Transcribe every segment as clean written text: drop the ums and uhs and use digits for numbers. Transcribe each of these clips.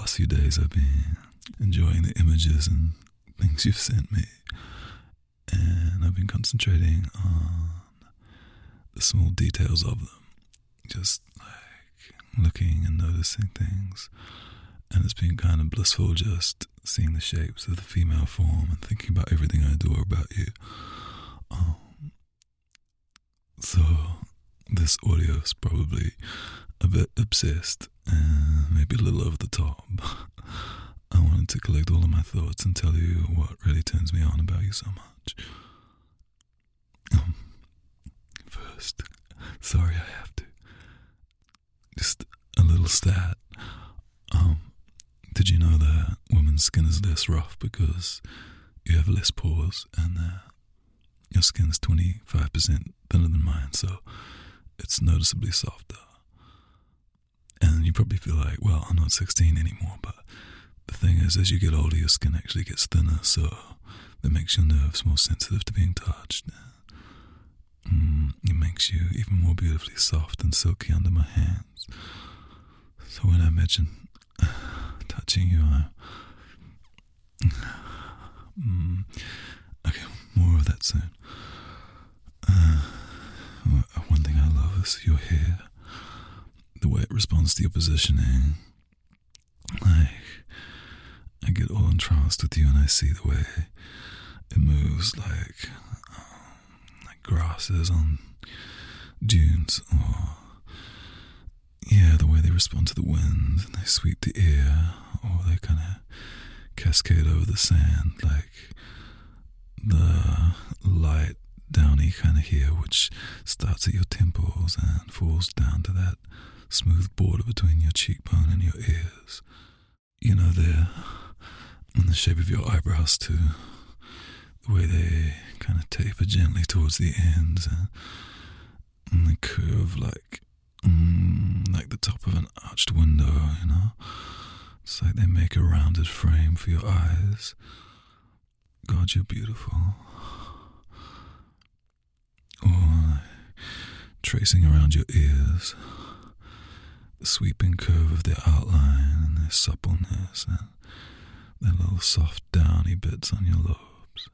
past few days I've been enjoying the images and things you've sent me, and I've been concentrating on the small details of them, just like looking and noticing things, and it's been kind of blissful just seeing the shapes of the female form and thinking about everything I adore about you. So this audio is probably a bit obsessed and maybe a little over the top. I wanted to collect all of my thoughts and tell you what really turns me on about you so much. First, sorry I have to. Just a little stat. Did you know that women's skin is less rough because you have less pores and that your skin's 25% thinner than mine, so it's noticeably softer? And you probably feel like, well, I'm not 16 anymore, but the thing is, as you get older, your skin actually gets thinner, so that makes your nerves more sensitive to being touched. It makes you even more beautifully soft and silky under my hands. So when I imagine touching you, okay, more of that soon. One thing I love is your hair, the way it responds to your positioning. I get all entranced with you, and I see the way it moves like grasses on dunes, or the way they respond to the wind, and they sweep the air, or they kind of cascade over the sand, like the light downy kind of hair which starts at your temples and falls down to that smooth border between your cheekbone and your ears. You know, there, and the shape of your eyebrows too, the way they kind of taper gently towards the ends, and they curve like the top of an arched window, you know? It's like they make a rounded frame for your eyes. God, you're beautiful. Or tracing around your ears, the sweeping curve of their outline and their suppleness and their little soft downy bits on your lobes.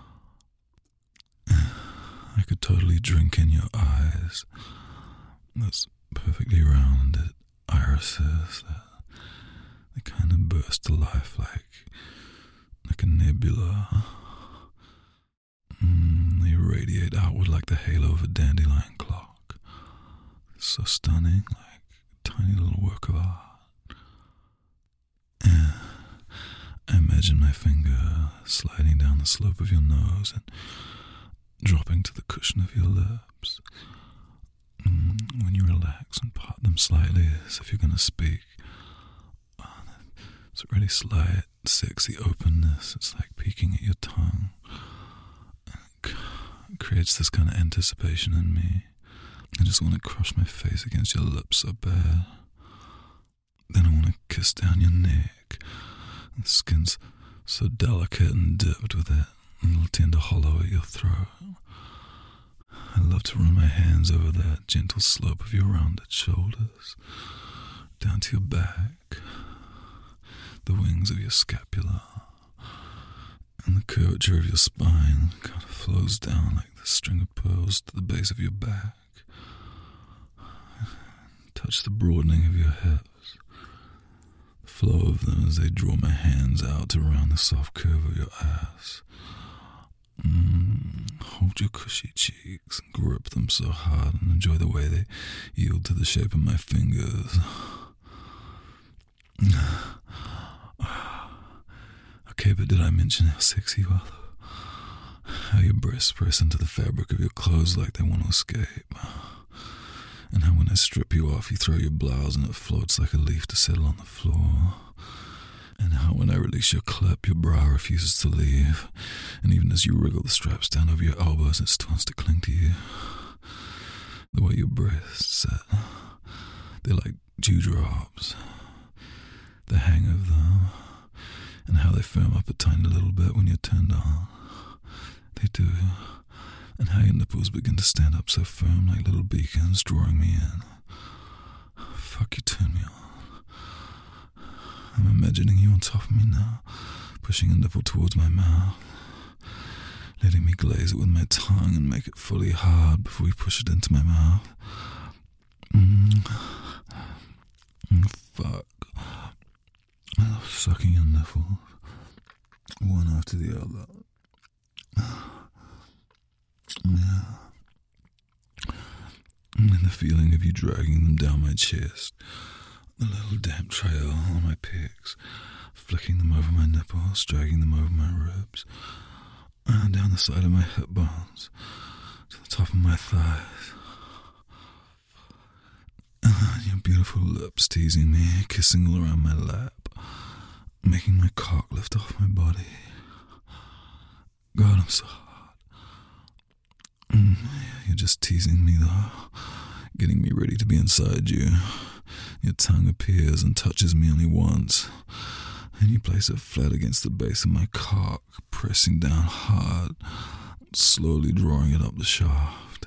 I could totally drink in your eyes, those perfectly rounded irises that they kind of burst to life like a nebula. They radiate outward like the halo of a dandelion clock. It's so stunning, like a tiny little work of art. I imagine my finger sliding down the slope of your nose and dropping to the cushion of your lips. When you relax and part them slightly as if you're going to speak, it's a really slight, sexy openness. It's like peeking at your tongue. It creates this kind of anticipation in me. I just want to crush my face against your lips so bad. Then I want to kiss down your neck. The skin's so delicate and dipped with that little tender hollow at your throat. I love to run my hands over that gentle slope of your rounded shoulders, down to your back, the wings of your scapula, and the curvature of your spine kind of flows down like the string of pearls to the base of your back. Touch the broadening of your hips, the flow of them as they draw my hands out to round the soft curve of your ass. Hold your cushy cheeks and grip them so hard and enjoy the way they yield to the shape of my fingers. Okay, but did I mention how sexy you are? How your breasts press into the fabric of your clothes like they want to escape. And how when I strip you off, you throw your blouse and it floats like a leaf to settle on the floor. And how when I release your clip, your bra refuses to leave. And even as you wriggle the straps down over your elbows, it still wants to cling to you. The way your breasts sit, they're like dewdrops. The hang of them, and how they firm up a tiny little bit when you're turned on. They do. And how your nipples begin to stand up so firm like little beacons drawing me in. Fuck, you turn me on. I'm imagining you on top of me now, pushing a nipple towards my mouth, letting me glaze it with my tongue and make it fully hard before we push it into my mouth. Fuck. I love sucking your nipples, one after the other. Yeah. And the feeling of you dragging them down my chest, the little damp trail on my pics, flicking them over my nipples, dragging them over my ribs, and down the side of my hip bones, to the top of my thighs. And your beautiful lips teasing me, kissing all around my lap, making my cock lift off my body. God, I'm so hot. You're just teasing me though, getting me ready to be inside you. Your tongue appears and touches me only once, and you place it flat against the base of my cock, pressing down hard, slowly drawing it up the shaft.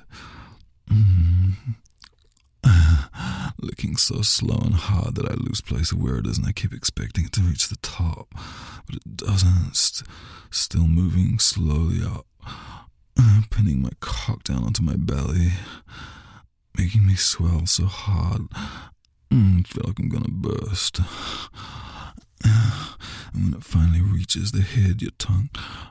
Licking so slow and hard that I lose place of where it is, and I keep expecting it to reach the top, but it doesn't. Still moving slowly up, pinning my cock down onto my belly, making me swell so hard, I feel like I'm gonna burst. And when it finally reaches the head, your tongue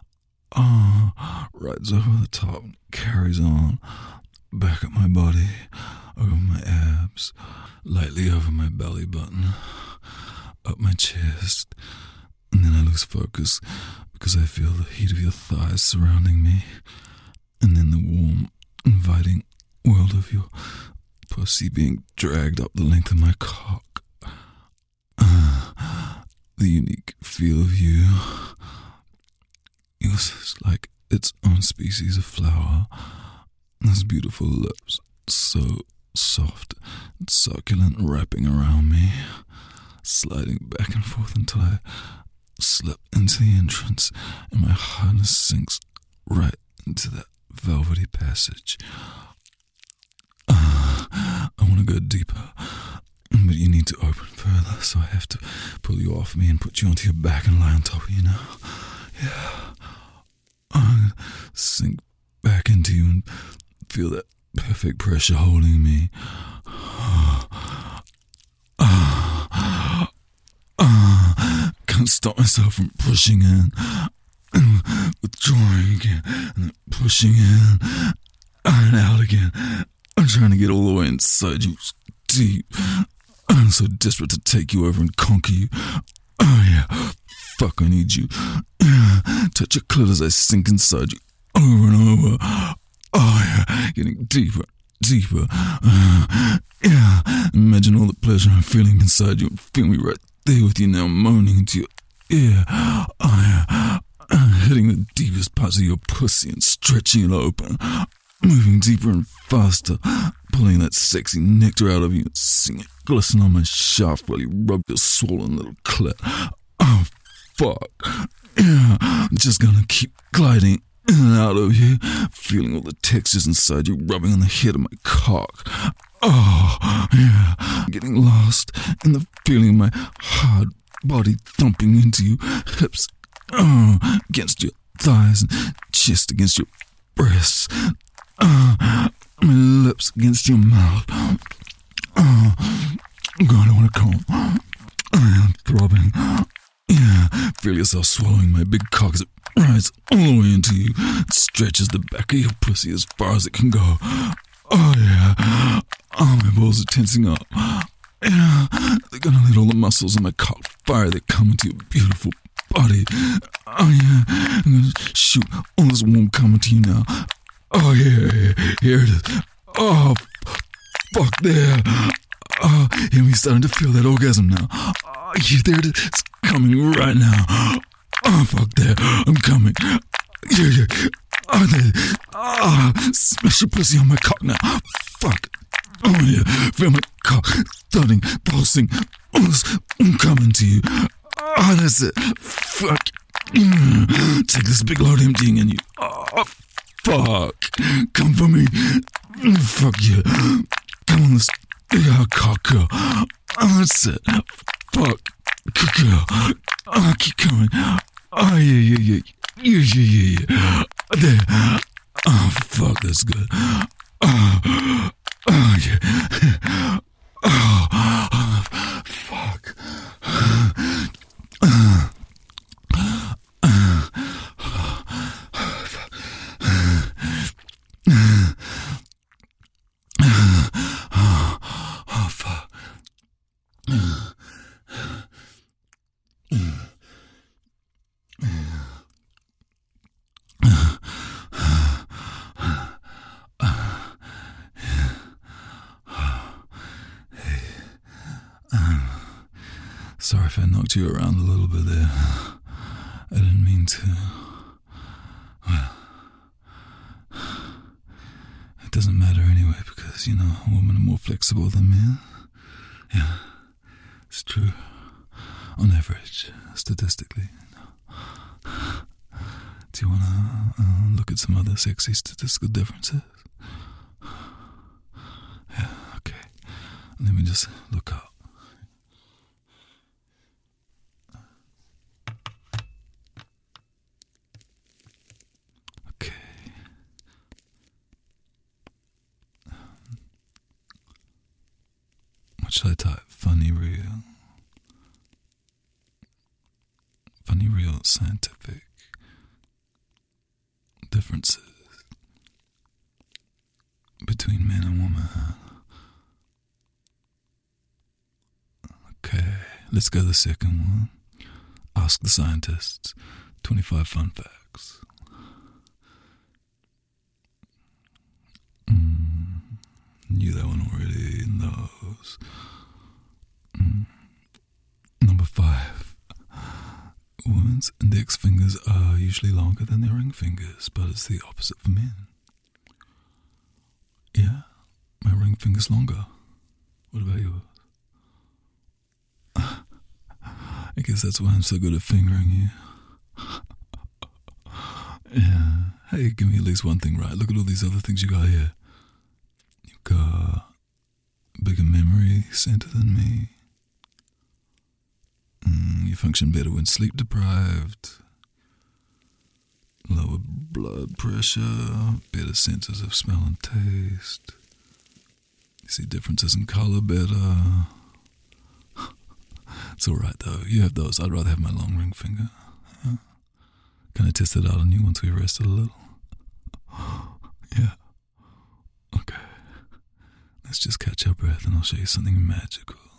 rides over the top and carries on, back up my body, over my abs, lightly over my belly button, up my chest, and then I lose focus because I feel the heat of your thighs surrounding me, and then the warm, inviting world of your pussy being dragged up the length of my cock. The unique feel of you. Yours is like its own species of flower. Those beautiful lips, so soft and succulent, wrapping around me, sliding back and forth until I slip into the entrance and my hardness sinks right into that velvety passage. I want to go deeper, but you need to open further, so I have to pull you off me and put you onto your back and lie on top of you now. Yeah. I'm gonna sink back into you and feel that perfect pressure holding me. Can't stop myself from pushing in, withdrawing again, and then pushing in, and out again. I'm trying to get all the way inside you, deep. I'm so desperate to take you over and conquer you. Oh yeah, fuck, I need you. Touch your clit as I sink inside you, over and over. Oh yeah, getting deeper, deeper. Yeah, imagine all the pleasure I'm feeling inside you, and feel me right there with you now, moaning into your ear. Oh yeah, hitting the deepest parts of your pussy and stretching it open, moving deeper and faster, pulling that sexy nectar out of you and seeing it glisten on my shaft while you rub your swollen little clit. Oh fuck, yeah, I'm just gonna keep gliding in and out of you, feeling all the textures inside you rubbing on the head of my cock. Oh, yeah, getting lost in the feeling of my hard body thumping into you, hips against your thighs and chest against your breasts, my lips against your mouth. God, I want to come. I am throbbing. Yeah, feel yourself swallowing my big cock as it rides all the way into you, stretches the back of your pussy as far as it can go. Oh yeah, oh, my balls are tensing up. Yeah, they're gonna let all the muscles in my cock fire that come into your beautiful body. Oh yeah, I'm gonna shoot all this warm cum into you now. Oh yeah, here it is. Oh, fuck there. Oh, yeah, we're starting to feel that orgasm now. Oh, yeah, there it is. It's coming right now. Oh, fuck there. I'm coming. Yeah, yeah. Oh, there. Oh, smash your pussy on my cock now. Fuck. Oh, yeah. Feel my cock thudding, pulsing. Oh, I'm coming to you. Oh, that's it. Fuck. Take this big load emptying in you. Oh, fuck. Come for me. Fuck you. Come on, this big hard cock girl. Oh, that's it. Fuck. Good girl. Keep coming. Oh, yeah. Yeah. There. Oh, fuck, that's good. Yeah. Oh, fuck. Oh, fuck. Sorry if I knocked you around a little bit there. I didn't mean to. Well, it doesn't matter anyway because, women are more flexible than men. Yeah, it's true. On average, statistically. Do you want to look at some other sexy statistical differences? Yeah, okay. Let me just look up. Okay. What should I type? Funny real scientific differences between men and women. Okay, let's go to the second one. Ask the scientists. 25 fun facts. Knew that one already. Those. Number 5. Women's index fingers are usually longer than their ring fingers, but it's the opposite for men. Yeah, my ring finger's longer. What about yours? I guess that's why I'm so good at fingering you. Yeah. Hey, give me at least one thing right. Look at all these other things you got here. You've got a bigger memory center than me. You function better when sleep deprived. Lower blood pressure. Better senses of smell and taste. You see differences in color better. It's alright though. You have those. I'd rather have my long ring finger. Can I test it out on you once we rested a little? Yeah. Okay. Let's just catch our breath and I'll show you something magical.